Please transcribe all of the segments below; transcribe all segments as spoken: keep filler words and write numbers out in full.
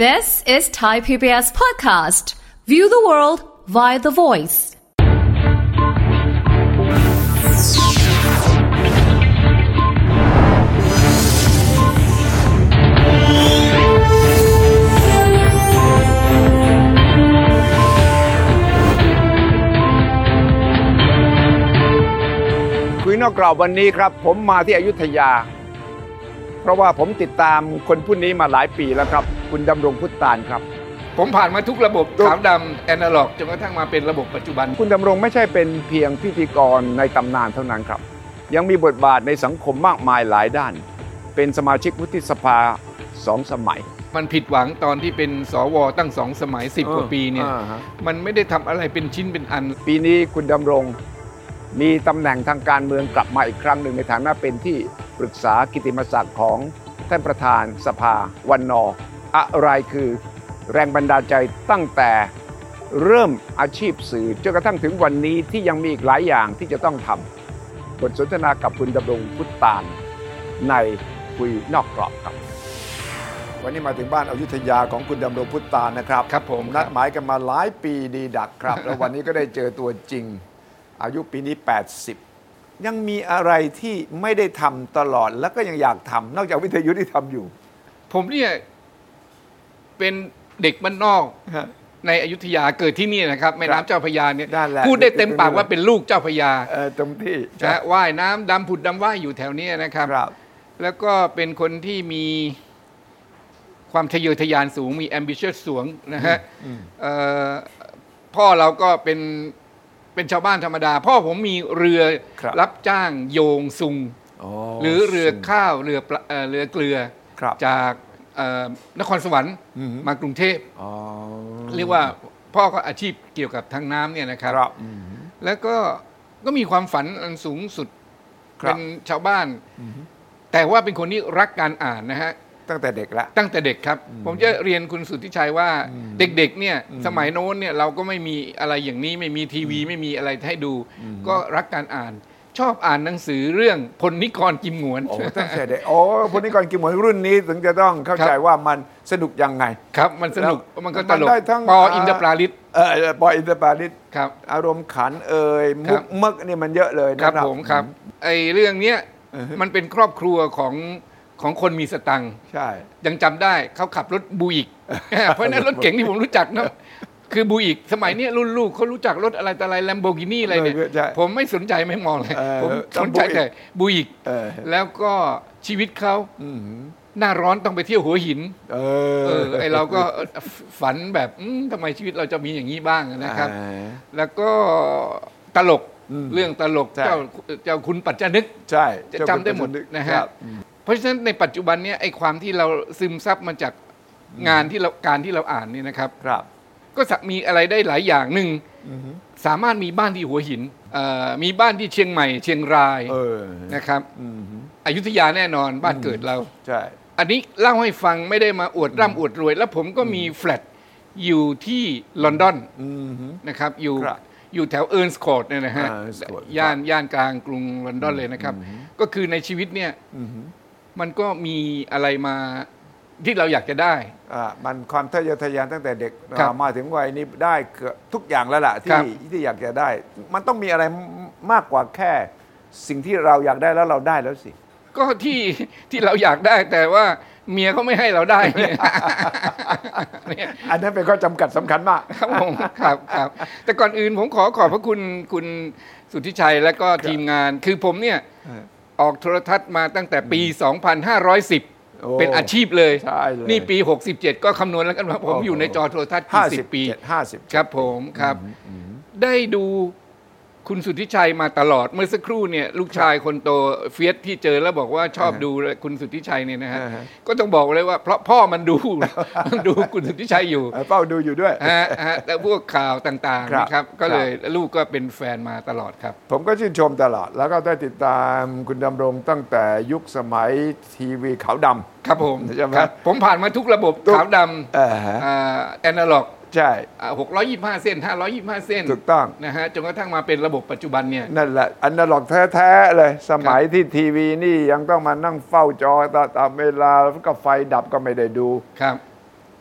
This is Thai พี บี เอส podcast. View the world via the voice. คุยนอกกรอบวันนี้ครับผมมาที่อยุธยาเพราะว่าผมติดตามคนผู้นี้มาหลายปีแล้วครับคุณดำรงพุทธตานครับผมผ่านมาทุกระบบขาวดำแอนาล็อกจนกระทั่งมาเป็นระบบปัจจุบันคุณดำรงไม่ใช่เป็นเพียงพิธีกรในตำนานเท่านั้นครับยังมีบทบาทในสังคมมากมายหลายด้านเป็นสมาชิกวุฒิสภาสองสมัยมันผิดหวังตอนที่เป็นสวตั้งสองสมัยสิบกว่าปีเนี่ยมันไม่ได้ทำอะไรเป็นชิ้นเป็นอันปีนี้คุณดำรงมีตำแหน่งทางการเมืองกลับมาอีกครั้งหนึ่งในฐานะเป็นที่ปรึกษากิตติมศักดิ์ของท่านประธานสภาวันนออะไรคือแรงบันดาลใจตั้งแต่เริ่มอาชีพสื่อจนกระทั่งถึงวันนี้ที่ยังมีอีกหลายอย่างที่จะต้องทำบทสนทนากับคุณดำรงพุทธตานในคุยนอกกรอบครับวันนี้มาถึงบ้านอยุธยาของคุณดำรงพุทธตานนะครับครับผมนัดหมายกันมาหลายปีดีดักครับ แล้ววันนี้ก็ได้เจอตัวจริงอายุปีนี้แปดสิบยังมีอะไรที่ไม่ได้ทำตลอดแล้วก็ยังอยากทำนอกจากวิทยุที่ทำอยู่ผมเนี่ยเป็นเด็กบ้านนอกในอยุธยาเกิดที่นี่นะครับแม่น้ำเจ้าพระยาเนี่ยพูดได้เต็มปากว่าเป็นลูกเจ้าพระยาเออตรงที่นะว่ายน้ำดำผุดดำว่ายอยู่แถวนี้นะครับแล้วก็เป็นคนที่มีความทะเยอทะยานสูงมี ambitious สูงนะฮะพ่อเราก็เป็นเป็นชาวบ้านธรรมดาพ่อผมมีเรือรับจ้างโยงซุงหรือเรือข้าวเรือเรือเกลือจากนครสวรรค์มากรุงเทพเรียกว่าพ่อก็อาชีพเกี่ยวกับทางน้ำเนี่ยนะครับแล้วก็ก็มีความฝันอันสูงสุดเป็นชาวบ้านแต่ว่าเป็นคนที่รักการอ่านนะฮะตั้งแต่เด็กละตั้งแต่เด็กครับผมจะเรียนคุณสุทธิชัยว่าเด็กๆเนี่ยสมัยโน้นเนี่ยเราก็ไม่มีอะไรอย่างนี้ไม่มีทีวีไม่มีอะไรให้ดูก็รักการอ่านชอบอ่านหนังสือเรื่องพลนิกรกิมหงวนโอ้ตั้งแต่เด็กโอ้พลนิกรกิมหงวนรุ่นนี้ถึงจะต้องเข้าใจว่ามันสนุกยังไงครับมันสนุกมันก็ตลกปออินทรปราลิศเออปออินทรปราลิศครับอารมณ์ขันเอ่ยมุกมึกนี่มันเยอะเลยนะครับผมครับไอ้เรื่องเนี้ยมันเป็นครอบครัวของของคนมีสตังค์ใช่ยังจำได้เขาขับรถบูอิกเพราะนั้นรถเก๋งที่ผมรู้จักนะคือบูอิกสมัยนี้รุ่นลูกเขารู้จักรถอะไรแต่อะไร Lamborghini อะไรเนี่ยผมไม่สนใจไม่มองเลยผมสนใจแต่บูอิกแล้วก็ชีวิตเขาหน้าร้อนต้องไปเที่ยวหัวหินเออไอเราก็ฝันแบบทำไมชีวิตเราจะมีอย่างนี้บ้างนะครับแล้วก็ตลกเรื่องตลกเจ้าเจ้าคุณปัจจนึกใช่จะจำได้หมดนะฮะเพราะฉะนั้นในปัจจุบันนี้ไอ้ความที่เราซึมซับมาจากงานที่เราการที่เราอ่านนี่นะครับก็มีอะไรได้หลายอย่างหนึ่งสามารถมีบ้านที่หัวหินมีบ้านที่เชียงใหม่เชียงรายนะครับอยุธยาแน่นอนบ้านเกิดเราใช่อันนี้เล่าให้ฟังไม่ได้มาอวดร่ำอวดรวยแล้วผมก็มีแฟลตอยู่ที่ลอนดอนนะครับอยู่อยู่แถวเอิร์นส์คอร์ทเนี่ยนะฮะย่านย่านกลางกรุงลอนดอนเลยนะครับก็คือในชีวิตเนี่ยมันก็มีอะไรมาที่เราอยากจะได้อ่ามันความทะเยอทะยานตั้งแต่เด็กมาถึงวัยนี้ได้ทุกอย่างแล้วล่ะที่ที่อยากจะได้มันต้องมีอะไรมากกว่าแค่สิ่งที่เราอยากได้แล้วเราได้แล้วสิก็ที่ที่เราอยากได้แต่ว่าเมียเขาไม่ให้เราได้อันนั้นเป็นข้อจำกัดสำคัญมากครับผมครับครับแต่ก่อนอื่นผมขอขอบพระคุณคุณสุทธิชัยและก็ทีมงานคือผมเนี่ยออกโทรทัศน์มาตั้งแต่ปีสองพันห้าร้อยสิบเป็นอาชีพเลยนี่ปีหกสิบเจ็ดก็คำนวณแล้วกันว่าผมอยู่ในจอโทรทัศน์กี่สิบปีห้าสิบครับผมครับได้ดูคุณสุทธิชัยมาตลอดเมื่อสักครู่เนี่ยลูกชายคนโตเฟียสที่เจอแล้วบอกว่าชอบดูคุณสุทธิชัยเนี่ยนะฮะก็ต้องบอกเลยว่าเพราะพ่อมันดูมันดูคุณสุทธิชัยอยู่เป้าดูอยู่ด้วยฮะแต่พวกข่าวต่างๆนะครับก็เลยลูกก็เป็นแฟนมาตลอดครับผมก็ชื่นชมตลอดแล้วก็ได้ติดตามคุณดำรงตั้งแต่ยุคสมัยทีวีขาวดำครับผมใช่ไหมผมผ่านมาทุกระบบขาวดำแอนาล็อกใช่หกร้อยยี่สิบห้าเส้นห้าร้อยยี่สิบห้าเส้นถูกต้องนะฮะจนกระทั่งมาเป็นระบบปัจจุบันเนี่ยนั่นแหละอนาล็อกแท้ๆเลยสมัยที่ทีวีนี่ยังต้องมานั่งเฝ้าจอตามเวลาแล้วก็ไฟดับก็ไม่ได้ดูครับ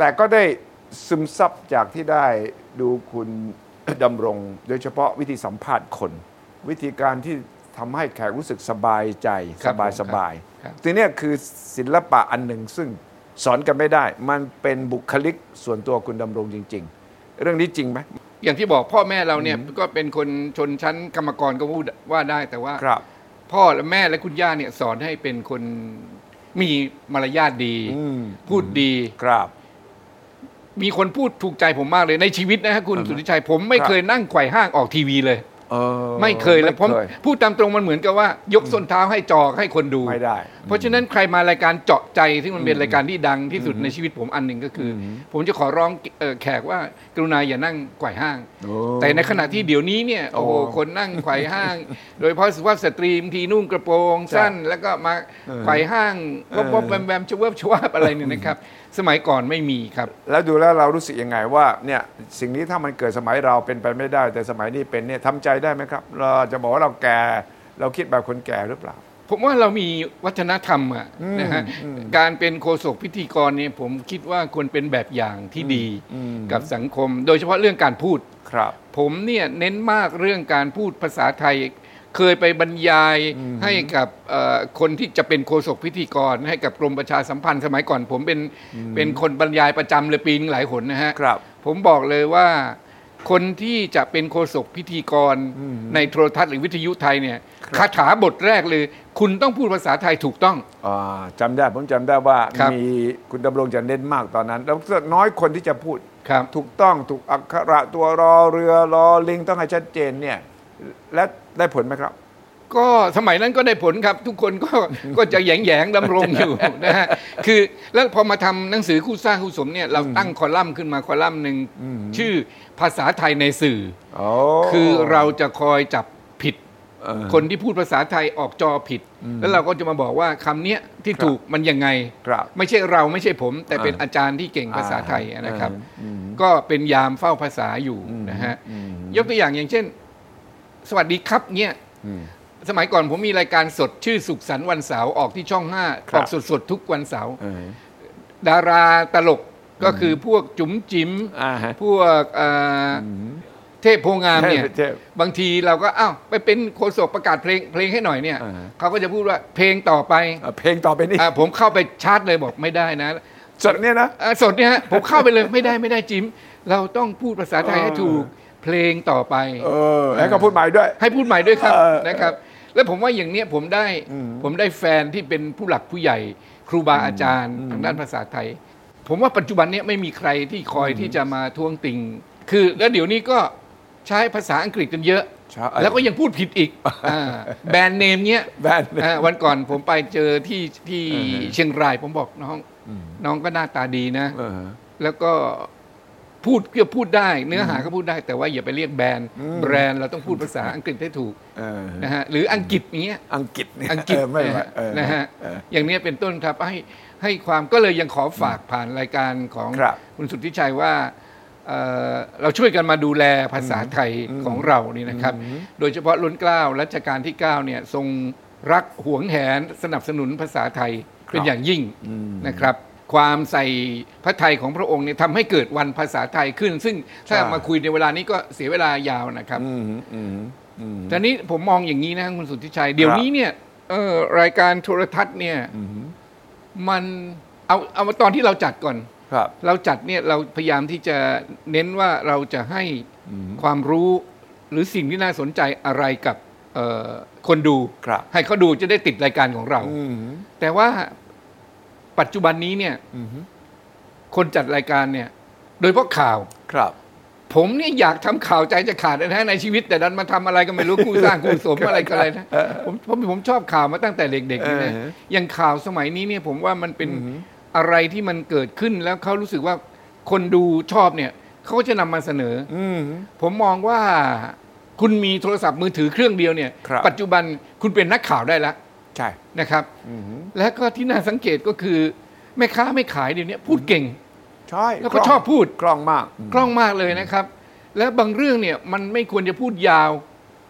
แต่ก็ได้ซึมซับจากที่ได้ดูคุณ ดำรงโดยเฉพาะวิธีสัมภาษณ์คน วิธีการที่ทำให้แขกรู้สึกสบายใจสบายสบายทีนี้คือศิลปะอันหนึ่งซึ่งสอนกันไม่ได้มันเป็นบุคลิกส่วนตัวคุณดำรงจริงๆเรื่องนี้จริงไหมอย่างที่บอกพ่อแม่เราเนี่ยก็เป็นคนชนชั้นกรรมกรก็พูดว่าได้แต่ว่าพ่อและแม่และคุณย่าเนี่ยสอนให้เป็นคนมีมารยาทดีพูดดีครับมีคนพูดถูกใจผมมากเลยในชีวิตนะฮะคุณสุทธิชัยผมไม่เคยนั่งไขว่ห้างออกทีวีเลยไม่เคยแล้วผมพูดตามตรงมันเหมือนกับว่ายกส้นเท้าให้จอให้คนดูไม่ได้เพราะฉะนั้นใครมารายการเจาะใจที่มันเป็นรายการที่ดังที่สุดในชีวิตผมอันหนึ่งก็คือผมจะขอร้องแขกว่ากรุณาอย่านั่งไขว่ห้างแต่ในขณะที่เดี๋ยวนี้เนี่ยโอ้โหคนนั่งไขว่ห้างโดยเฉพาะสุภาพสตรีบางทีนุ่งกระโปรงสั้นแล้วก็มาไขว่ห้างบ๊อบๆแบมๆชวบชวบอะไรเนี่ยนะครับสมัยก่อนไม่มีครับแล้วดูแล้วเรารู้สึกยังไงว่าเนี่ยสิ่งนี้ถ้ามันเกิดสมัยเราเป็นไปไม่ได้แต่สมัยนี้เป็นเนี่ยทำใจได้ไหมครับเราจะบอกว่าเราแก่เราคิดแบบคนแก่หรือเปล่าผมว่าเรามีวัฒนธรรมอะนะฮะการเป็นโฆษกพิธีกรเนี่ยผมคิดว่าควรเป็นแบบอย่างที่ดีกับสังคมโดยเฉพาะเรื่องการพูดครับผมเนี่ยเน้นมากเรื่องการพูดภาษาไทยเคยไปบรรยายให้กับคนที่จะเป็นโฆษกพิธีกรให้กับกรมประชาสัมพันธ์สมัยก่อนผมเป็นเป็นคนบรรยายประจำเลยปีนึงหลายหนนะฮะผมบอกเลยว่าคนที่จะเป็นโฆษกพิธีกรในโทรทัศน์หรือวิทยุไทยเนี่ยคาถาบทแรกเลยคุณต้องพูดภาษาไทยถูกต้องอ่าจำได้ผมจำได้ว่ามีคุณดำรงจะเน้นมากตอนนั้นแล้วน้อยคนที่จะพูดถูกต้องถูกอักขระตัวรอเรือรอลิงต้องให้ชัดเจนเนี่ยและได้ผลไหมครับก็สมัยนั้นก็ได้ผลครับทุกคนก็ก็จะแยงแยงดำรงอยู่นะฮะคือแล้วพอมาทำหนังสือคู่สร้างคู่สมเนี่ยเราตั้งคอลัมน์ขึ้นมาคอลัมน์หนึ่งชื่อภาษาไทยในสื่อคือเราจะคอยจับผิดคนที่พูดภาษาไทยออกจอผิดแล้วเราก็จะมาบอกว่าคำนี้ที่ถูกมันยังไงไม่ใช่เราไม่ใช่ผมแต่เป็นอาจารย์ที่เก่งภาษาไทยนะครับก็เป็นยามเฝ้าภาษาอยู่นะฮะยกตัวอย่างอย่างเช่นสวัสดีครับเนี่ยสมัยก่อนผมมีรายการสดชื่อสุขสันต์วันเสาร์ออกที่ช่องห้าออกสดๆทุกวันเสาร์ดาราตลกก็คือพวกจุ๋มจิ๋มพวกเทพโพงามเนี่ยบางทีเราก็อ้าวไปเป็นโฆษกประกาศเพลงเพลงให้หน่อยเนี่ยเขาก็จะพูดว่าเพลงต่อไปเพลงต่อไปนี่ผมเข้าไปชาร์จเลยบอกไม่ได้นะสดเนี่ยนะสดเนี่ยฮะผมเข้าไปเลยไม่ได้ไม่ได้จิ๋มเราต้องพูดภาษาไทยให้ถูกเพลงต่อไปเออให้เขาพูดใหม่ด้วยให้พูดใหม่ด้วยครับนะครับแล้วผมว่าอย่างเนี้ยผมได้ผมได้แฟนที่เป็นผู้หลักผู้ใหญ่ครูบาอาจารย์ทางด้านภาษาไทยผมว่าปัจจุบันนี้ไม่มีใครที่คอยที่จะมาท้วงติงคือแล้วเดี๋ยวนี้ก็ใช้ภาษาอังกฤษกันเยอะแล้วก็ยังพูดผิดอีกแบรนด์เนมเนี้ยวันก่อนผมไปเจอที่ที่เชียงรายผมบอกน้องน้องก็หน้าตาดีนะแล้วก็พูดก็พูดได้เนื้อหาก็พูดได้แต่ว่าอย่าไปเรียกแบรนด์แบรนด์เราต้องพูดภาษาอังกฤษให้ถูกนะฮะหรืออังกฤษเนี้ยอังกฤษอังกฤษนะฮะอย่างนี้เป็นต้นครับให้ให้ความก็เลยยังขอฝากผ่านรายการของคุณสุทธิชัยว่าเราช่วยกันมาดูแลภาษาไทยของเรานี่นะครับโดยเฉพาะล้นเกล้ารัชกาลที่เก้าเนี่ยทรงรักหวงแหนสนับสนุนภาษาไทยเป็นอย่างยิ่งนะครับความใส่พระทัยของพระองค์เนี่ยทำให้เกิดวันภาษาไทยขึ้นซึ่งถ้ามาคุยในเวลานี้ก็เสียเวลายาวนะครับแต่นี้ผมมองอย่างนี้นะคุณสุทธิชัยเดี๋ยวนี้เนี่ยรายการโทรทัศน์เนี่ยมันเอาเอามาตอนที่เราจัดก่อนเราจัดเนี่ยเราพยายามที่จะเน้นว่าเราจะให้ความรู้หรือสิ่งที่น่าสนใจอะไรกับคนดูให้เขาดูจะได้ติดรายการของเราแต่ว่าปัจจุบันนี้เนี่ยคนจัดรายการเนี่ยโดยเฉพาะข่าวครับผมเนี่ยอยากทำข่าวใจจะขาดนะในชีวิตแต่ดันมาทำอะไรก็ไม่รู้คู่สร้างคู่สมอะไรก็อะไรนะผมผมผมชอบข่าวมาตั้งแต่เด็กๆนะอย่างข่าวสมัยนี้เนี่ยผมว่ามันเป็นอะไรที่มันเกิดขึ้นแล้วเขารู้สึกว่าคนดูชอบเนี่ยเขาก็จะนำมาเสนอผมมองว่าคุณมีโทรศัพท์มือถือเครื่องเดียวเนี่ยปัจจุบันคุณเป็นนักข่าวได้แล้วใช่นะครับและก็ที่น่าสังเกตก็คือแม่ค้าไม่ขายเดี๋ยวนี้พูดเก่งใช่แล้วก็ชอบพูดคล่องมากคล่องมากเลยนะครับและบางเรื่องเนี่ยมันไม่ควรจะพูดยาว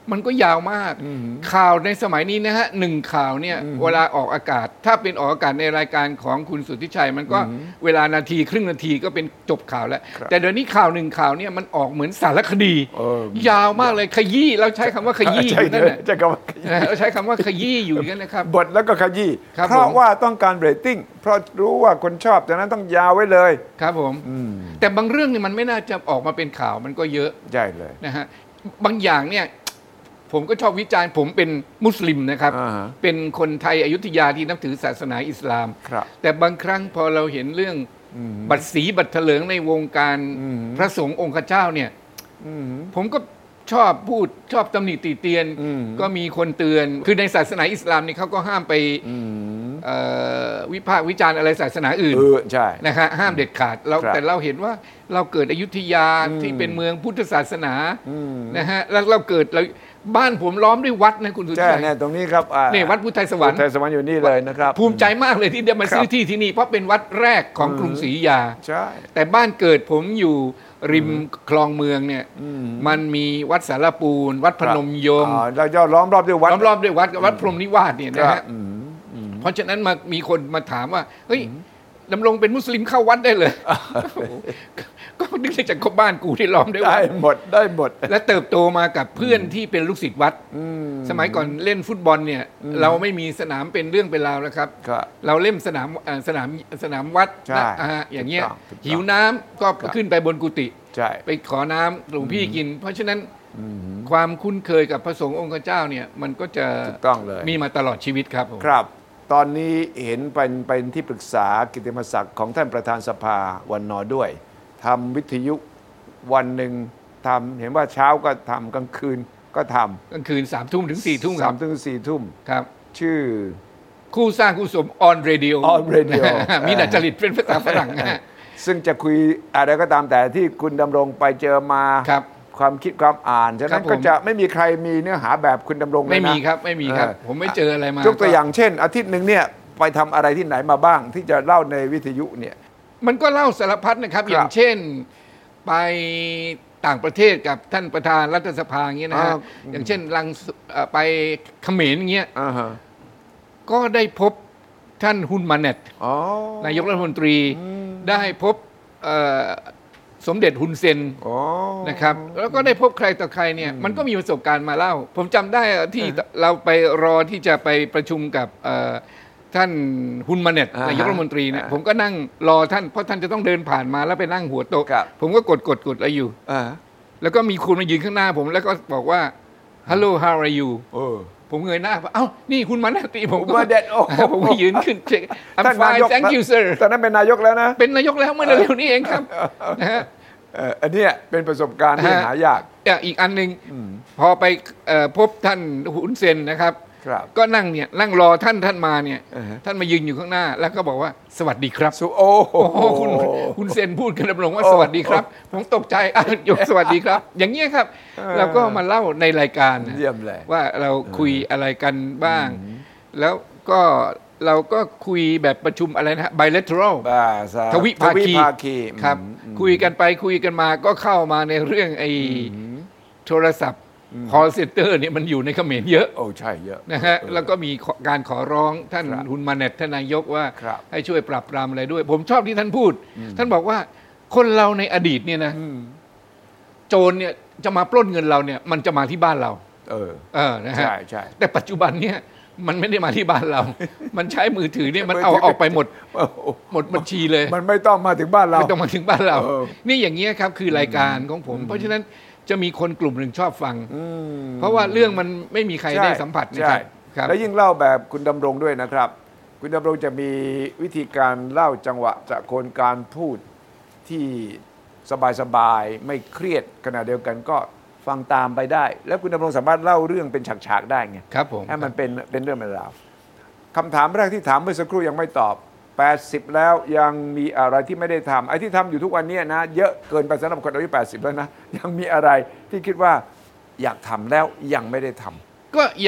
มันก็ยาวมากข่าวในสมัยนี้นะฮะหนึ่งข่าวเนี่ยเวลาออกอากาศถ้าเป็นออกอากาศในรายการของคุณสุทธิชัยมันก็เวลานาทีครึ่งนาทีก็เป็นจบข่าวแล้วแต่เดี๋ยวนี้ข่าวหนึ่งข่าวเนี่ยมันออกเหมือนสารคดียาวมากเลยขยี้เราใช้คำว่าขยี้อยู่นั่นแหละเราใช้คำว่าขยี้อยู่อย่างนั้นนะครับบทแล้วก็ขยี้เพราะว่าต้องการเรตติ้งเพราะรู้ว่าคนชอบดังนั้นต้องยาวไว้เลยครับผมแต่บางเรื่องเนี่ยมันไม่น่าจะออกมาเป็นข่าวมันก็เยอะใช่เลยนะฮะบางอย่างเนี่ยผมก็ชอบวิจารณ์ผมเป็นมุสลิมนะครับ uh-huh. เป็นคนไทยอยุธยาที่นับถือศาสนาอิสลามแต่บางครั้งพอเราเห็นเรื่อง uh-huh. บัตรสีบัตรเถลิงในวงการ uh-huh. พระสงฆ์องค์เจ้าเนี่ย uh-huh. ผมก็ชอบพูดชอบตำหนิติเตียน uh-huh. ก็มีคนเตือนคือในศาสนาอิสลามนี่เขาก็ห้ามไป uh-huh. วิพากษ์วิจารณ์อะไรศาสนาอื่น uh-huh. ใช่นะฮะห้ามเด็ดขาดเราแต่เราเห็นว่าเราเกิดอยุธยา uh-huh. ที่เป็นเมืองพุทธศาสนา uh-huh. นะฮะแล้วเราเกิดเราบ้านผมล้อมด้วยวัดนะคุณสุทธิชัยใช่เนี่ยตรงนี้ครับนี่วัดพุทธไทยสวรรค์พุทธไทยสวรรค์อยู่นี่เลยนะครับภูมิใจมากเลยที่ได้มาซื้อที่ที่นี่เพราะเป็นวัดแรกของกรุงศรีอยุธยาใช่แต่บ้านเกิดผมอยู่ริมคลองเมืองเนี่ยมันมีวัดสารปูนวัดพนมยมเราจะล้อมรอบด้วยวัดล้อมรอบด้วยวัดวัดพรหมนิวาสเนี่ยนะฮะเพราะฉะนั้นมามีคนมาถามว่าเฮ้ยดำรงเป็นมุสลิมเข้าวัดได้เลยก็นึกจากบ้านกูที่ล้อมด้วยวัดได้หมดได้หมดและเติบโตมากับเพื่อนที่เป็นลูกศิษย์วัดสมัยก่อนเล่นฟุตบอลเนี่ยเราไม่มีสนามเป็นเรื่องเป็นราวแล้วครับเราเล่นสนามสนามสนามวัดอย่างเงี้ยหิวน้ำก็ขึ้นไปบนกุฏิไปขอน้ำหลวงพี่กินเพราะฉะนั้นความคุ้นเคยกับพระสงฆ์องค์เจ้าเนี่ยมันก็จะมีมาตลอดชีวิตครับครับตอนนี้เห็นเป็นเป็นที่ปรึกษากิตติมศักดิ์ของท่านประธานสภาวันนอด้วยทำวิทยุวันหนึ่งทำเห็นว่าเช้าก็ทำกลางคืนก็ทำกลางคืนสามทุ่มถึงสี่ทุ่มสามถึงสี่ทุ่มครับชื่อคู่สร้างคู่สมออนเรดิโอออนเรดิโอมีดัดจริตเป็นภาษาฝรั่งซึ่งจะคุยอะไรก็ตามแต่ที่คุณดำรงไปเจอมาความคิดความอ่านฉะนั้นก็จะไม่มีใครมีเนื้อหาแบบคุณดำรงเลยนะไม่มีครับไม่มีครับผมไม่เจออะไรมายกตัวอย่างเช่นอาทิตย์หนึ่งเนี่ยไปทำอะไรที่ไหนมาบ้างที่จะเล่าในวิทยุเนี่ยมันก็เล่าสารพัดนะครับอย่างเช่นไปต่างประเทศกับท่านประธานรัฐสภาอย่างเงี้ยนะฮะอย่างเช่นลังไปเขมรอย่างเงี้ยก็ได้พบท่านฮุนมาเน็ตนายกรัฐมนตรีได้พบสมเด็จฮุนเซนนะครับแล้วก็ได้พบใครต่อใครเนี่ยมันก็มีประสบการณ์มาเล่าผมจำได้ที่เราไปรอที่จะไปประชุมกับท่านฮุนมาเน็ตนายกรัฐมนตรีเนี่ยผมก็นั่งรอท่านเพราะท่านจะต้องเดินผ่านมาแล้วไปนั่งหัวโต๊ะผมก็กดกดกดอะไรอยู่แล้วก็มีคนมายืนข้างหน้าผมแล้วก็บอกว่า Hello how are you ผมเงยหน้าเอ้านี่คุณมานาตีผมก็เด็ดโอ้ผมก็ยืนขึ้น I'm fine thank you sir ตอนนั้นเป็นนายกแล้วนะเป็นนายกแล้วเมื่อเร็วนี้เองครับนะฮะอันนี้เป็นประสบการณ์ที่หายากอีกอันนึงพอไปพบท่านฮุนเซนนะครับก็นั่งเนี่ยนั่งรอท่านท่านมาเนี่ยท่านมายืนอยู่ข้างหน้าแล้วก็บอกว่าสวัสดีครับโอ้โหคุณคุณเซนพูดกันดำรงว่าสวัสดีครับผมตกใจอ่ะยกสวัสดีครับอย่างเงี้ยครับเราก็มาเล่าในรายการว่าเราคุยอะไรกันบ้างแล้วก็เราก็คุยแบบประชุมอะไรนะ bilateral ทวิภาคีครับคุยกันไปคุยกันมาก็เข้ามาในเรื่องไอ้โทรศัพท์call center เนี่ยมันอยู่ในเขมรเยอะโอ้ใช่เยอะนะฮะแล้วก็มีการขอร้องท่านฮุนมาเน็ตท่านนายกว่าให้ช่วยปรับปรามอะไรด้วยผมชอบที่ท่านพูดท่านบอกว่าคนเราในอดีตเนี่ยนะโจรเนี่ยจะมาปล้นเงินเราเนี่ยมันจะมาที่บ้านเราเออเออนะฮะใช่ใช่แต่ปัจจุบันเนี่ยมันไม่ได้มาที่บ้านเรามันใช้มือถือเนี่ยมันเอาออกไปหมดหมดบัญชีเลยมันไม่ต้องมาถึงบ้านเราไม่ต้องมาถึงบ้านเรานี่อย่างเงี้ยครับคือรายการของผมเพราะฉะนั้นจะมีคนกลุ่มหนึ่งชอบฟังเพราะว่าเรื่องมันไม่มีใครได้สัมผัสนะครับแล้วยิ่งเล่าแบบคุณดำรงด้วยนะครับคุณดำรงจะมีวิธีการเล่าจังหวะจะโคนการพูดที่สบายๆไม่เครียดขณะเดียวกันก็ฟังตามไปได้แล้วคุณดำรงสามารถเล่าเรื่องเป็นฉากๆได้ไงครับผมให้มันเป็นเป็นเรื่องเป็นราวคำถามแรกที่ถามเมื่อสักครู่ยังไม่ตอบแปดสิบแล้วยังมีอะไรที่ไม่ได้ทำไอ้ที่ทำอยู่ทุกวันนี้นะเยอะเกินไปสำหรับคนอายุแปดสิบแล้วนะยังมีอะไรที่คิดว่าอยากทำแล้วยังไม่ได้ทำก็อยาก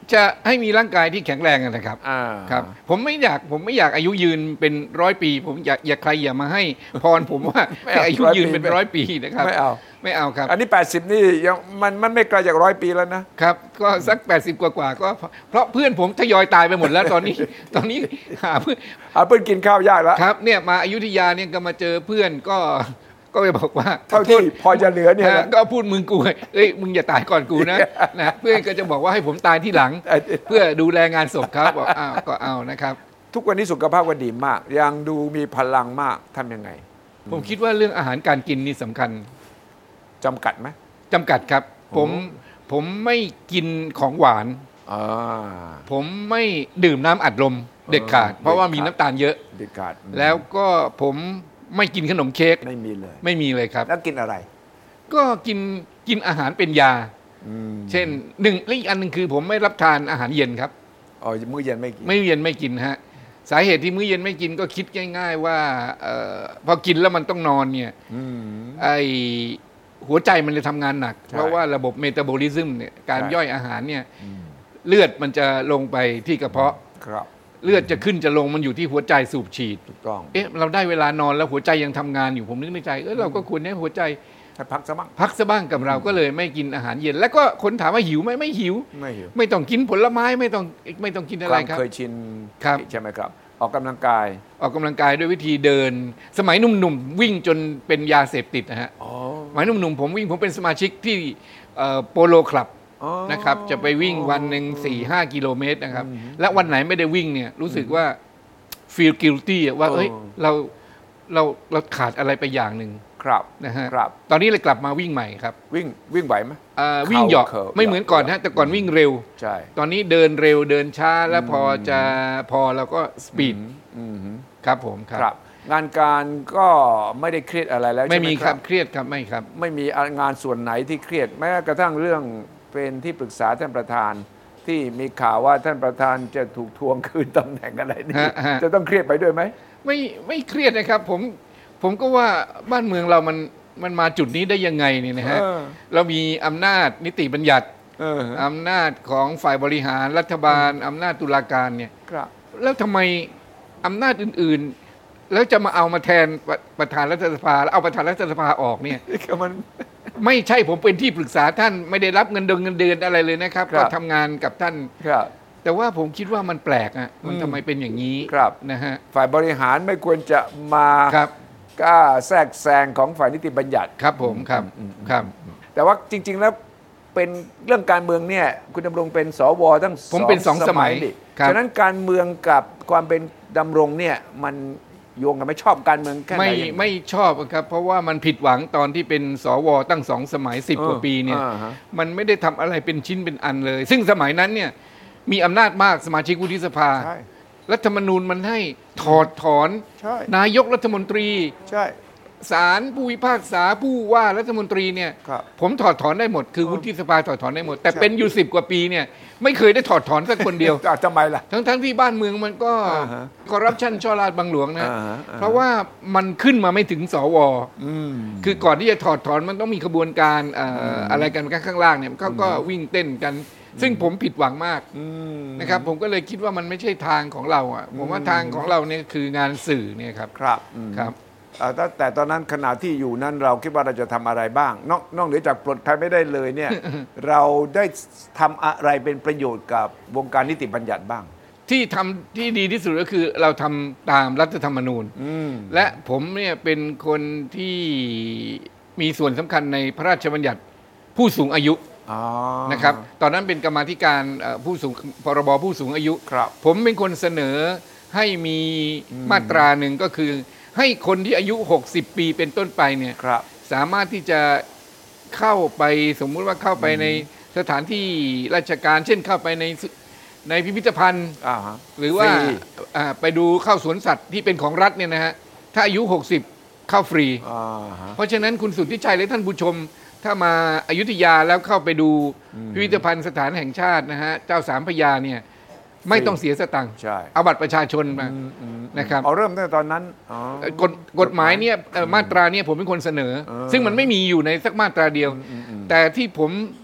จะให้มีร่างกายที่แข็งแรงนะครับครับผมไม่อยากผมไม่อยากอายุยืนเป็นร้อยปีผมอยากอยากใครอย่ามาให้พรผมว่าให้อายุยืนเป็นร้อยปีนะครับไม่เอาไม่เอาครับอันนี้แปดสิบนี่ยังมันมันไม่ไกลจากร้อยปีแล้วนะครับก็สักแปดสิบกว่าๆก็เพราะเพื่อนผมทยอยตายไปหมดแล้วตอนนี้ตอนนี้หาเพื่อนหาเพื่อนกินข้าวยากแล้วครับเนี่ยมาอยุธยาเนี่ยก็มาเจอเพื่อนก็ก็ไปบอกว่าเท่าที่พอจะเหลือเนี่ยก็พูดมึงกูเอ้ยมึงอย่าตายก่อนกูนะนะเพื่อนก็จะบอกว่าให้ผมตายที่หลังเพื่อดูแลงานศพครับบอกอ้าวก็เอานะครับทุกวันนี้สุขภาพก็ดีมากยังดูมีพลังมากทำยังไงผมคิดว่าเรื่องอาหารการกินนี่สำคัญจำกัดไหมจำกัดครับผมผมไม่กินของหวานผมไม่ดื่มน้ำอัดลมเด็ดขาดเพราะว่ามีน้ำตาลเยอะเด็ดขาดแล้วก็ผมไม่กินขนมเค้กไม่มีเลยไม่มีเลยครับแล้วกินอะไรก็กินกินอาหารเป็นยาเช่นหนึ่งและอีกอันหนึ่งคือผมไม่รับทานอาหารเย็นครับอ๋อมื้อเย็นไม่กินมื้อเย็นไม่กินฮะสาเหตุที่มื้อเย็นไม่กินก็คิดง่ายๆว่าพอกินแล้วมันต้องนอนเนี่ยไอหัวใจมันจะทำงานหนักเพราะว่าระบบเมตาบอลิซึมเนี่ยการย่อยอาหารเนี่ยเลือดมันจะลงไปที่กระเพาะเลือดจะขึ้นจะลงมันอยู่ที่หัวใจสูบฉีดถูกต้องเอ๊ะเราได้เวลานอนแล้วหัวใจยังทำงานอยู่ผมนึกในใจเออเราก็ควรให้หัวใจพักซะบ้างพักซะบ้างกับเราก็เลยไม่กินอาหารเย็นแล้วก็คนถามว่าหิวไหมไม่หิวไม่หิวไม่ต้องกินผลไม้ไม่ต้องไม่ต้องกินอะไรครับเคยชินใช่ไหมครับออกกำลังกายออกกำลังกายด้วยวิธีเดินสมัยหนุ่มๆวิ่งจนเป็นยาเสพติดนะฮะสมัยหนุ่มๆผมวิ่งผมเป็นสมาชิกที่โปโลคลับนะครับจะไปวิ่งวันหนึ่งสี่ห้ากิโลเมตรนะครับและวันไหนไม่ได้วิ่งเนี่ยรู้สึกว่า feel guilty ว่าเอ้ยเราเราเราขาดอะไรไปอย่างหนึ่งครับนะฮะตอนนี้เลยกลับมาวิ่งใหม่ครับวิ่งวิ่งไหวไหมวิ่งเหยาะไม่เหมือนก่อนฮะแต่ก่อนวิ่งเร็วใช่ตอนนี้เดินเร็วเดินช้าแล้วพอจะพอเราก็สปีดครับผมครับงานการก็ไม่ได้เครียดอะไรแล้วไม่มีครับเครียดครับไม่ครับไม่มีงานส่วนไหนที่เครียดแม้กระทั่งเรื่องเป็นที่ปรึกษาท่านประธานที่มีข่าวว่าท่านประธานจะถูกทวงคืนตำแหน่งอะไรนี่จะต้องเครียดไปด้วยไหมไม่ไม่เครียดนะครับผมผมก็ว่าบ้านเมืองเรามันมันมาจุดนี้ได้ยังไงเนี่ยนะฮะเรามีอำนาจนิติบัญญัติอำนาจของฝ่ายบริหารรัฐบาลอำนาจตุลาการเนี่ยแล้วทำไมอำนาจอื่นๆแล้วจะมาเอามาแทนประธานรัฐสภาแล้วเอาประธานรัฐสภาออกเนี่ยมันไม่ใช่ผมเป็นที่ปรึกษาท่านไม่ได้รับเงินเดือนเงินเดือนอะไรเลยนะครับก็ทำงานกับท่านแต่ว่าผมคิดว่ามันแปลกอ่ะมันทำไมเป็นอย่างนี้นะฮะฝ่ายบริหารไม่ควรจะมาครับกล้าแทรกแซงของฝ่ายนิติบัญญัติครับผมครับครับแต่ว่าจริงๆแล้วเป็นเรื่องการเมืองเนี่ยคุณดำรงเป็นสวตั้งผมเป็นสองสมัยฉะนั้นการเมืองกับความเป็นดำรงเนี่ยมันโยงกันไม่ชอบการเมืองแค่ไหนไม่ไม่ชอบครับเพราะว่ามันผิดหวังตอนที่เป็นสวตั้งสองสมัยสิบกว่าปีเนี่ยมันไม่ได้ทำอะไรเป็นชิ้นเป็นอันเลยซึ่งสมัยนั้นเนี่ยมีอำนาจมากสมาชิกวุฒิสภารัฐธรรมนูญมันให้ถอดถอนนายกรัฐมนตรีศาลผู้พิพากษาผู้ว่ารัฐมนตรีเนี่ยผมถอดถอนได้หมดคือวุฒิสภาถอดถอนได้หมดแต่เป็นอยู่สิบกว่าปีเนี่ยไม่เคยได้ถอดถอนสักคนเดียวทำไมล่ะทั้งทั้งที่บ้านเมืองมันก็คอร์รัปชันช่อราชบังหลวงนะเพราะว่ามันขึ้นมาไม่ถึงสวคือก่อนที่จะถอดถอนมันต้องมีขบวนการอะไรกันข้างล่างเนี่ยเขาก็วิ่งเต้นกันซึ่งผมผิดหวังมากนะครับผมก็เลยคิดว่ามันไม่ใช่ทางของเราอ่ะผมว่าทางของเราเนี่ยคืองานสื่อเนี่ยครับครับครับแต่ตอนนั้นขณะที่อยู่นั้นเราคิดว่าเราจะทำอะไรบ้างนอกนอกเหนือจากปลดใครไม่ได้เลยเนี่ย เราได้ทำอะไรเป็นประโยชน์กับวงการนิติบัญญัติบ้างที่ทำที่ดีที่สุดก็คือเราทำตามรัฐธรรมนูญและผมเนี่ยเป็นคนที่มีส่วนสำคัญในพระราชบัญญัติผู้สูงอายุนะครับตอนนั้นเป็นกรรมาธิการผู้สูงพรบผู้สูงอายุผมเป็นคนเสนอให้มีมาตราหนึ่งก็คือให้คนที่อายุหกสิบปีเป็นต้นไปเนี่ยสามารถที่จะเข้าไปสมมุติว่าเข้าไปในสถานที่ราชการเช่นเข้าไปในในพิพิธภัณฑ์หรือว่าไปดูเข้าสวนสัตว์ที่เป็นของรัฐเนี่ยนะฮะถ้าอายุหกสิบเข้าฟรีเพราะฉะนั้นคุณสุทธิชัยและท่านผู้ชมถ้ามาอยุธยาแล้วเข้าไปดูพิพิธภัณฑ์สถานแห่งชาตินะฮะเจ้าสามพระยาเนี่ยไม่ต้องเสียสตังค์เอาบัตรประชาชนมานะครับเอาเริ่มตั้งแต่ตอนนั้นกฎกฎหมายเนี่ยมาตราเนี่ยผมเป็นคนเสนอซึ่งมันไม่มีอยู่ในสักมาตราเดียวแต่ที่ผม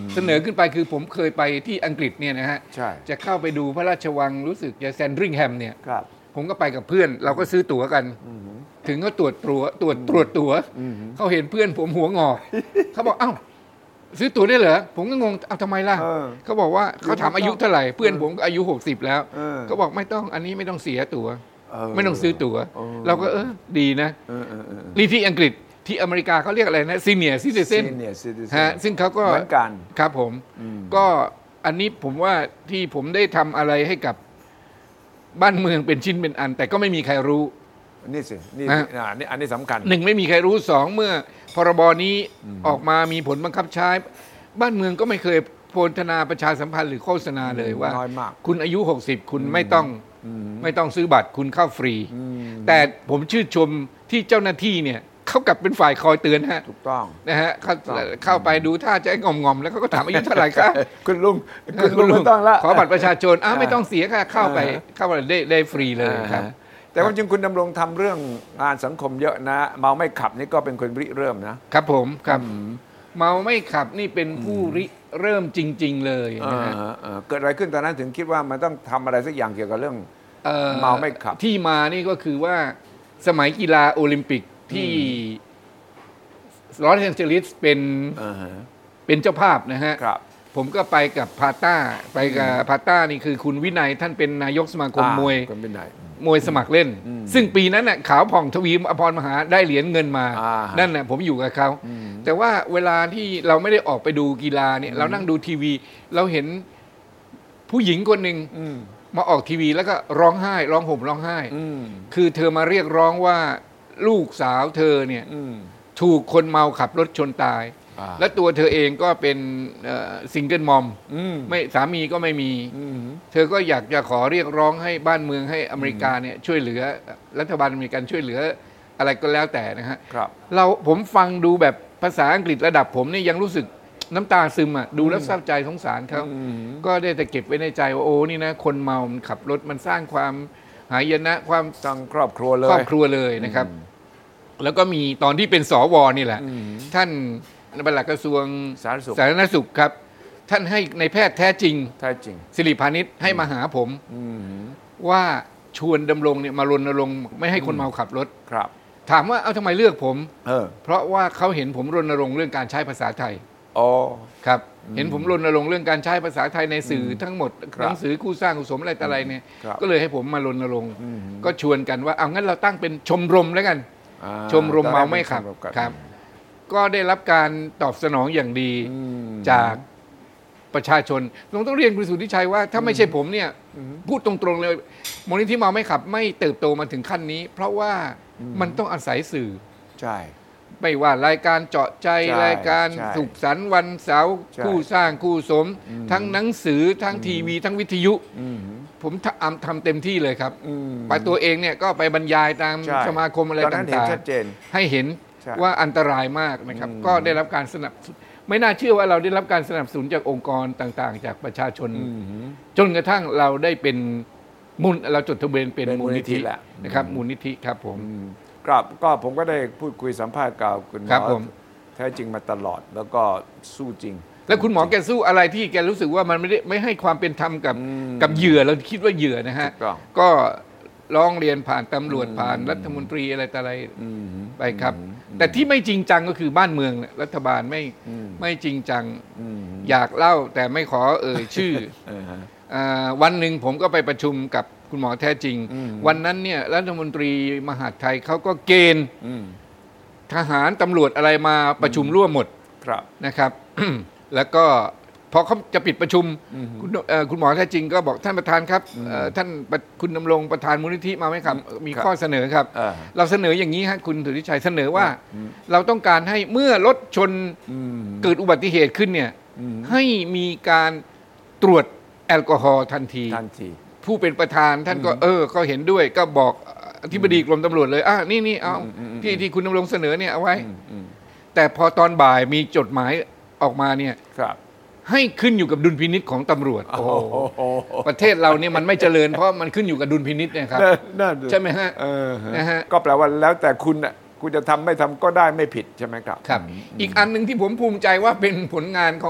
เสนอขึ้นไปคือผมเคยไปที่อังกฤษเนี่ยนะฮะจะเข้าไปดูพระราชวังรู้สึกจะแซนดริงแฮมเนี่ยผมก็ไปกับเพื่อนเราก็ซื้อตั๋วกันถึงเขาตรวจตั๋วตรวจตรวจตั๋วเขาเห็นเพื่อนผมหัวงอเขาบอกเอ้าซื้อตั๋วได้เหรอผมก็งงเอาทำไมล่ะเขาบอกว่าเขาถามอายุเท่าไหร่เพื่อนผมก็อายุหกสิบแล้วเขาบอกไม่ต้องอันนี้ไม่ต้องเสียตั๋วไม่ต้องซื้อตั๋วเราก็เออดีนะนี่ที่อังกฤษที่อเมริกาเขาเรียกอะไรนะซีเนียร์ซิติเซนฮะซึ่งเขาก็เหมือนกันครับผมก็อันนี้ผมว่าที่ผมได้ทำอะไรให้กับบ้านเมืองเป็นชิ้นเป็นอันแต่ก็ไม่มีใครรู้นี่สินี่นี่อันนี้สำคัญหนึ่งไม่มีใครรู้สองเมื่อพรบนี้ออกมามีผลบังคับใช้บ้านเมืองก็ไม่เคยโฆษณาประชาสัมพันธ์หรือโฆษณาเลยว่าคุณอายุหกสิบคุณไม่ต้องไม่ต้องซื้อบัตรคุณเข้าฟรีแต่ผมชื่นชมที่เจ้าหน้าที่เนี่ยเขากลับเป็นฝ่ายคอยเตือนฮะถูกต้องนะฮะเข้าเข้าไปดูท่าจะงอมๆแล้วเขาก็ถามอายุเท่าไหร่ครับคุณลุงคุณลุงไม่ต้องละขอบัตรประชาชนอ้าวไม่ต้องเสียค่ะเข้าไปเข้าไปได้ได้ฟรีเลยครับแต่ความจริงคุณดำรงทำเรื่องงานสังคมเยอะนะเมาไม่ขับนี่ก็เป็นคนริเริ่มนะครับผมครับเมาไม่ขับนี่เป็นผู้ริเริ่มจริงๆเลยนะฮะเกิดอะไรขึ้นตอนนั้นถึงคิดว่ามันต้องทำอะไรสักอย่างเกี่ยวกับเรื่องเมาไม่ขับที่มานี่ก็คือว่าสมัยกีฬาโอลิมปิกที่ลอสแอนเจลิสเป็นเป็นเจ้าภาพนะฮะผมก็ไปกับพาต้าไปกับพาต้านี่คือคุณวินัยท่านเป็นนายกสมาคมมวยมวยสมัครเล่นซึ่งปีนั้นน่ะขาวผ่องทวีอภรมหาได้เหรียญเงินมานั่นน่ะผมอยู่กับเขาแต่ว่าเวลาที่เราไม่ได้ออกไปดูกีฬาเนี่ยเรานั่งดูทีวีเราเห็นผู้หญิงคนหนึ่งมาออกทีวีแล้วก็ร้องไห้ร้องห่มร้องไห้คือเธอมาเรียกร้องว่าลูกสาวเธอเนี่ยถูกคนเมาขับรถชนตายและตัวเธอเองก็เป็นซิงเกิลมอมไม่สามีก็ไม่มีเธอก็อยากจะขอเรียกร้องให้บ้านเมืองให้อเมริกาเนี่ยช่วยเหลือรัฐบาลอเมริกันช่วยเหลืออะไรก็แล้วแต่นะฮะเราผมฟังดูแบบภาษาอังกฤษระดับผมนี่ยังรู้สึกน้ำตาซึมอ่ะดูแล้วเศร้าใจสงสารเขาก็ได้แต่เก็บไว้ในใจว่าโอ้นี่นะคนเมามันขับรถมันสร้างความหายนะความทั้งครอบครัวเลยครอบครัวเลยนะครับแล้วก็มีตอนที่เป็นสวนี่แหละท่านปลัดกระทรวงสาธารณสุขครับท่านให้ในแพทย์แท้จริงแท้จริงสิริพานิชให้มาหาผมว่าชวนดำรงเนี่ยมารณรงค์ไม่ให้คนเมาขับรถครับถามว่าเอาทำไมเลือกผมเออเพราะว่าเขาเห็นผมรณรงค์เรื่องการใช้ภาษาไทยอ๋อครับเห็นผมรณรงค์เรื่องการใช้ภาษาไทยในสื่อทั้งหมดหนังสือคู่สร้างคู่สมอะไรต่ออะไรเนี่ยก็เลยให้ผมมารณรงค์ก็ชวนกันว่าเอางั้นเราตั้งเป็นชมรมแล้วกันชมรมเมาไม่ขับครับก็ได้รับการตอบสนองอย่างดีจากประชาชนเราต้องเรียนคุณสุทธิชัยว่าถ้าไม่ใช่ผมเนี่ยพูดตรงๆเลยมูลนิธิเมาไม่ขับไม่เติบโตมาถึงขั้นนี้เพราะว่ามันต้องอาศัยสื่อใช่ไม่ว่ารายการเจาะใจรายการสุขสันต์วันเสาร์คู่สร้างคู่สมทั้งหนังสือทั้งทีวีทั้งวิทยุผมทำทำเต็มที่เลยครับไปตัวเองเนี่ยก็ไปบรรยายตามสมาคมอะไรต่างๆให้เห็นว่าอันตรายมากนะครับก็ได้รับการสนับสนุนไม่น่าเชื่อว่าเราได้รับการสนับสนุนจากองค์กรต่างๆจากประชาชนจนกระทั่งเราได้เป็นมูลเราจดทะเบียนเป็นมูลนิธินะครับมูลนิธิครับผมครับก็ผมก็ได้พูดคุยสัมภาษณ์กับคุณหมอแท้จริงมาตลอดแล้วก็สู้จริงแล้วคุณหมอแกสู้อะไรที่แกรู้สึกว่ามันไม่ได้ไม่ให้ความเป็นธรรมกับกับเหยื่อเราคิดว่าเหยื่อนะฮะก็ร้องเรียนผ่านตำรวจผ่านรัฐมนตรีอะไรต่ออะไรไปครับแต่ที่ไม่จริงจังก็คือบ้านเมืองรัฐบาลไม่ไม่จริงจังอยากเล่าแต่ไม่ขอเอ่ยชื่อวันหนึ่งผมก็ไปประชุมกับคุณหมอแท้จริงวันนั้นเนี่ยรัฐมนตรีมหาดไทยเขาก็เกณฑ์ทหารตำรวจอะไรมาประชุมร่วมหมดนะครับ แล้วก็พอเขาจะปิดประชุมคุณคุณหมอแท้จริงก็บอกท่านประธานครับท่านคุณดำรงประธานมูลนิธิมาไหมครับมีข้อเสนอครับเราเสนออย่างนี้ฮะคุณสุทธิชัยเสนอว่าเราต้องการให้เมื่อรถชนเกิดอุบัติเหตุขึ้นเนี่ยให้มีการตรวจแอลกอฮอล์ทันทีผู้เป็นประธานท่านก็เออก็เห็นด้วยก็บอกอธิบดีกรมตำรวจเลยอ่ะนี่นี่เอาที่ที่คุณดำรงเสนอเนี่ยเอาไว้แต่พอตอนบ่ายมีจดหมายออกมาเนี่ยให้ขึ้นอยู่กับดุลพินิจของตำรวจโอ้ประเทศเราเนี่ยมันไม่เจริญเพราะมันขึ้นอยู่กับดุลพินิจนะครับใช่ไหมฮะนะฮะก็แปลว่าแล้วแต่คุณอ่ะคุณจะทำไม่ทำก็ได้ไม่ผิดใช่ไหมครับครับอีกอันหนึ่งที่ผมภูมิใจว่าเป็นผลงานของ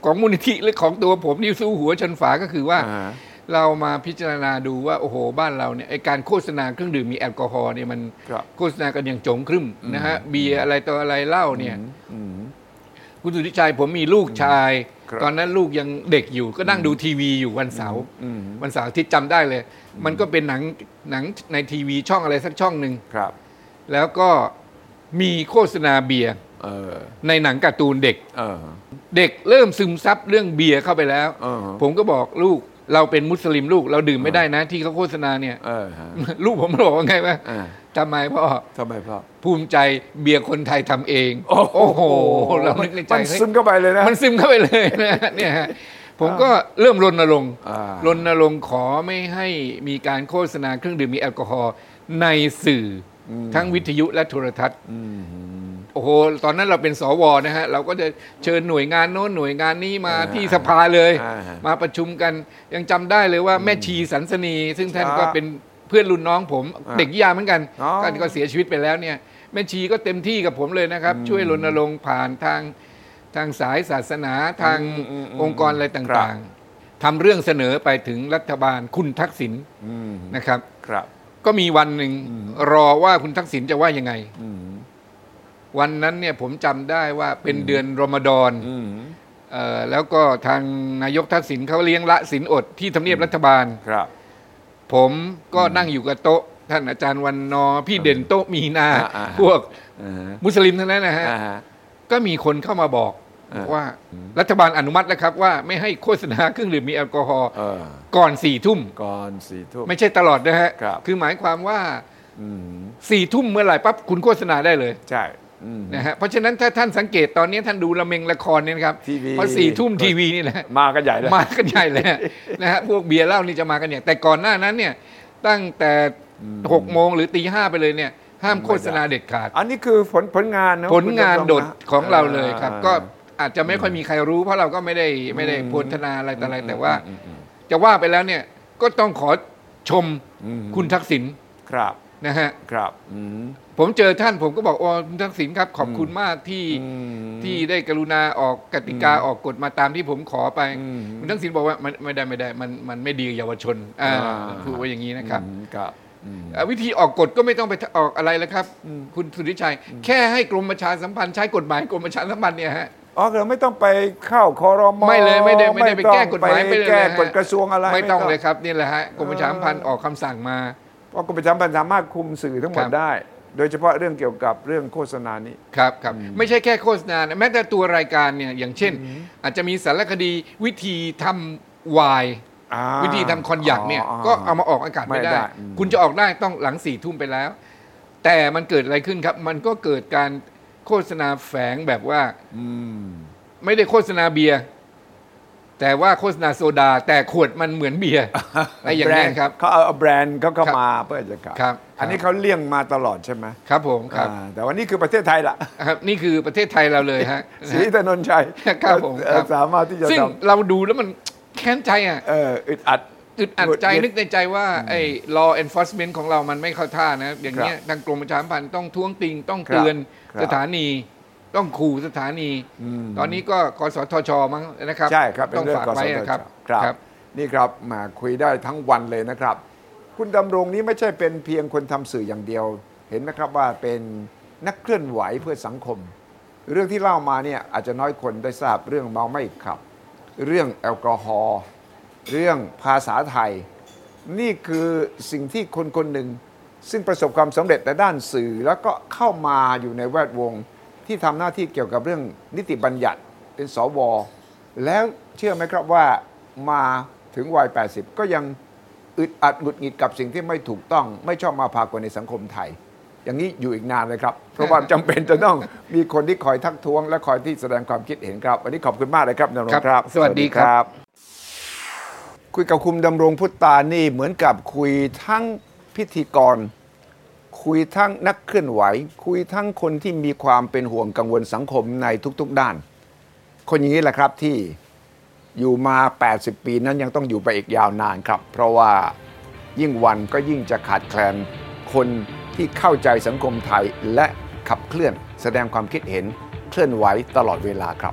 ของมูลนิธิหรือของตัวผมนี่สู้หัวชนฝาก็คือว่าเรามาพิจารณาดูว่าโอ้โหบ้านเราเนี่ยไอการโฆษณาเครื่องดื่มมีแอลกอฮอล์เนี่ยมันโฆษณากันอย่างโจงครึ่มนะฮะเบียร์อะไรต่ออะไรเหล้าเนี่ยคุณสุทธิชัยผมมีลูกชายตอนนั้นลูกยังเด็กอยู่ก็นั่งดูทีวีอยู่วันเสาร์วันเสาร์ที่จำได้เลยมันก็เป็นหนังหนังในทีวีช่องอะไรสักช่องหนึ่งแล้วก็มีโฆษณาเบียร์ในหนังการ์ตูนเด็กเด็กเริ่มซึมซับเรื่องเบียร์เข้าไปแล้วผมก็บอกลูกเราเป็นมุสลิมลูกเราดื่มไม่ได้นะที่เขาโฆษณาเนี่ยลูกผมบอกว่าไงวะทำไมพ่อทำไมพ่อภูมิใจเบียร์คนไทยทำเองโอ้โหเรานึกในใจมันซึมเข้าไปเลยนะมันซึมเข้าไปเลยนะเนี่ยฮะผมก็เริ่มรณรงค์รณรงค์ขอไม่ให้มีการโฆษณาเครื่องดื่มมีแอลกอฮอล์ในสื่อทั้งวิทยุและโทรทัศน์โอ้โหตอนนั้นเราเป็นสวนะฮะเราก็จะเชิญหน่วยงานโน้นหน่วยงานนี้มาที่สภาเลยมาประชุมกันยังจำได้เลยว่าแม่ชีสันสนีซึ่งท่านก็เป็นเพื่อนรุ่นน้องผมเด็กยาเหมือนกันท่านก็เสียชีวิตไปแล้วเนี่ยแม่ชีก็เต็มที่กับผมเลยนะครับช่วยรณรงค์ผ่านทางทางสายศาสนาทางองค์กรอะไรต่างๆทำเรื่องเสนอไปถึงรัฐบาลคุณทักษิณนะครับก็มีวันหนึ่งรอว่าคุณทักษิณจะว่ายังไงวันนั้นเนี่ยผมจำได้ว่าเป็นเดือนรอมฎอนแล้วก็ทางนายกทักษิณเขาเลี้ยงละศีลอดที่ทำเนียบรัฐบาลผมก็นั่งอยู่กับโต๊ะท่านอาจารย์วันนอพี่เด่นโต๊ะมีนาพวกมุสลิมทั้งนั้นนะฮะก็มีคนเข้ามาบอกว่ารัฐบาลอนุมัติแล้วครับว่าไม่ให้โฆษณาเครื่องดื่มมีแอลกอฮอล์ก่อนสี่ทุ่มก่อนสี่ทุ่มไม่ใช่ตลอดนะฮะคือหมายความว่าสี่ทุ่มเมื่อไหร่ปั๊บคุณโฆษณาได้เลยใช่นะฮะเพราะฉะนั้นถ้าท่านสังเกตตอนนี้ท่านดูละเมงละครเนี่ยครับพอสี่ทุ่มทีวีนี่แหละมากันใหญ่เลยมากันใหญ่เลยนะฮะพวกเบียร์เหล้านี่จะมากันอย่างแต่ก่อนหน้านั้นเนี่ยตั้งแต่หกโมงหรือตีห้าไปเลยเนี่ยห้ามโฆษณาเด็ดขาดอันนี้คือผลผลงานนะผลงานโดดของเราเลยครับก็อาจจะไม่ค่อยมีใครรู้เพราะเราก็ไม่ได้ไม่ได้โพธนาอะไรแต่อะไรแต่ว่าจะว่าไปแล้วเนี่ยก็ต้องขอชมคุณทักษิณครับนะฮะครับผมเจอท่านผมก็บอกโอ้คุณทักษิณครับขอบคุณมากที่ที่ได้กรุณาออกกติกาออกกฎมาตามที่ผมขอไปคุณทักษิณบอกว่ามันไม่ได้ไม่ได้มันมันไม่ดีเยาวชนอ่าพูดว่าอย่างนี้นะครับวิธีออกกฎก็ไม่ต้องไปออกอะไรแล้วครับคุณสุทธิชัยแค่ให้กรมประชาสัมพันธ์ใช้กฎหมายกรมประชาสัมพันธ์เนี่ยฮะอ๋อเราไม่ต้องไปเข้าครม. ไม่เลยไม่ได้ไม่ได้ไปแก้กฎหมายไปแก้กฎกระทรวงอะไรไม่ต้องเลยครับนี่แหละฮะกรมประชาสัมพันธ์ออกคำสั่งมาเพราะกรมประชาสัมพันธ์สามารถคุมสื่อทั้งหมดได้โดยเฉพาะเรื่องเกี่ยวกับเรื่องโฆษณานี้ครับครับไม่ใช่แค่โฆษณาแม้แต่ตัวรายการเนี่ยอย่างเช่นอาจจะมีสารคดีวิธีทำไวน์วิธีทำคอนยักเนี่ยก็เอามาออกอากาศไม่ได้คุณจะออกได้ต้องหลังสี่ทุ่มไปแล้วแต่มันเกิดอะไรขึ้นครับมันก็เกิดการโฆษณาแฝงแบบว่าไม่ได้โฆษณาเบียร์แต่ว่าโฆษณาโซดาแต่ขวดมันเหมือนเบียร์อะไรอย่างนี้ครับเขาเอาแบรนด์เขาเข้ามาเพื่อจะครับอันนี้เขาเลี่ยงมาตลอดใช่ไหมครับผมครับแต่วันนี้คือประเทศไทยละครับนี่คือประเทศไทยเราเลยฮะศรีถนนชัยครับผมสามารถที่จะซึ่งเราดูแล้วมันแค้นใจอ่ะเอออึดอัดอึดอัดใจนึกในใจว่าไอ้ law enforcement ของเรามันไม่เข้าท่านะอย่างเงี้ยทางกรมประชาสัมพันธ์ต้องท้วงติงต้องเตือนสถานีต้องขู่สถานีตอนนี้ก็กสทชมั้งนะครับใช่ครับต้องฝากไว้นะครับครับนี่ครับมาคุยได้ทั้งวันเลยนะครับคุณดำรงนี้ไม่ใช่เป็นเพียงคนทำสื่ออย่างเดียวเห็นนะครับว่าเป็นนักเคลื่อนไหวเพื่อสังคมเรื่องที่เล่ามาเนี่ยอาจจะน้อยคนได้ทราบเรื่องเมาไม่ขับเรื่องแอลกอฮอล์เรื่องภาษาไทยนี่คือสิ่งที่คนคนหนึ่งซึ่งประสบความสำเร็จในด้านสื่อแล้วก็เข้ามาอยู่ในแวดวงที่ทำหน้าที่เกี่ยวกับเรื่องนิติบัญญัติเป็นสวแล้วเชื่อไหมครับว่ามาถึงวัยแปดสิบก็ยังอึดอัดหงุดหงิดกับสิ่งที่ไม่ถูกต้องไม่ชอบมาพากลในสังคมไทยอย่างนี้อยู่อีกนานเลยครับเพราะว่าจำเป็นจะต้องมีคนที่คอยทักท้วงและคอยที่แสดงความคิดเห็นครับวันนี้ขอบคุณมากเลยครับดำรงครับสวัสดีครับคุยกับคุณดำรงพุทธานี่เหมือนกับคุยทั้งพิธีกรคุยทั้งนักเคลื่อนไหวคุยทั้งคนที่มีความเป็นห่วงกังวลสังคมในทุกๆด้านคนอย่างนี้แหละครับที่อยู่มาแปดสิบปีนั้นยังต้องอยู่ไปอีกยาวนานครับเพราะว่ายิ่งวันก็ยิ่งจะขาดแคลนคนที่เข้าใจสังคมไทยและขับเคลื่อนแสดงความคิดเห็นเคลื่อนไหวตลอดเวลาครับ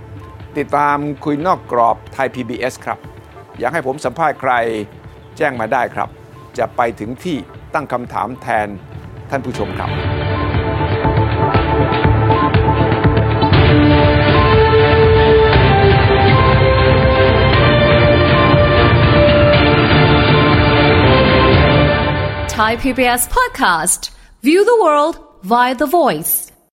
ติดตามคุยนอกกรอบไทย พี บี เอส ครับอยากให้ผมสัมภาษณ์ใครแจ้งมาได้ครับจะไปถึงที่ตั้งคำถามแทนท่านผู้ชมครับ Thai พี บี เอส Podcast. View the world via the voice.